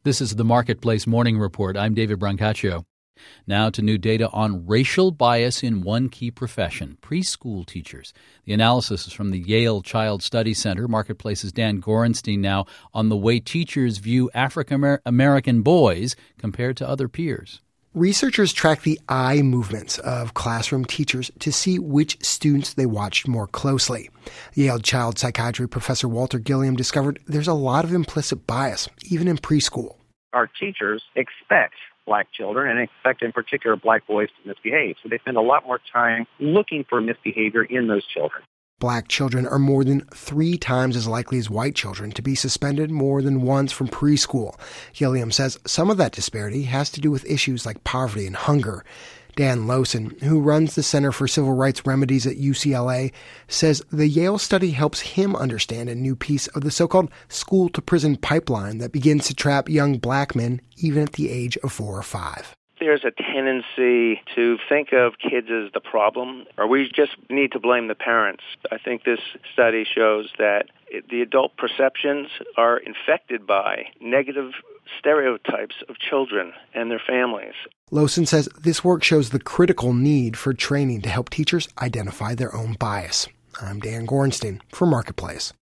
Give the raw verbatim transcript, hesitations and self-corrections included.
This is the Marketplace Morning Report. I'm David Brancaccio. Now to new data on racial bias in one key profession, preschool teachers. The analysis is from the Yale Child Study Center. Marketplace's Dan Gorenstein now on the way teachers view African American boys compared to other peers. Researchers track the eye movements of classroom teachers to see which students they watched more closely. Yale child psychiatry professor Walter Gilliam discovered there's a lot of implicit bias, even in preschool. Our teachers expect black children and expect in particular black boys to misbehave. So they spend a lot more time looking for misbehavior in those children. Black children are more than three times as likely as white children to be suspended more than once from preschool. Gilliam says some of that disparity has to do with issues like poverty and hunger. Dan Lowson, who runs the Center for Civil Rights Remedies at U C L A, says the Yale study helps him understand a new piece of the so-called school-to-prison pipeline that begins to trap young black men even at the age of four or five. There's a tendency to think of kids as the problem, or we just need to blame the parents. I think this study shows that the adult perceptions are infected by negative stereotypes of children and their families. Lowson says this work shows the critical need for training to help teachers identify their own bias. I'm Dan Gorenstein for Marketplace.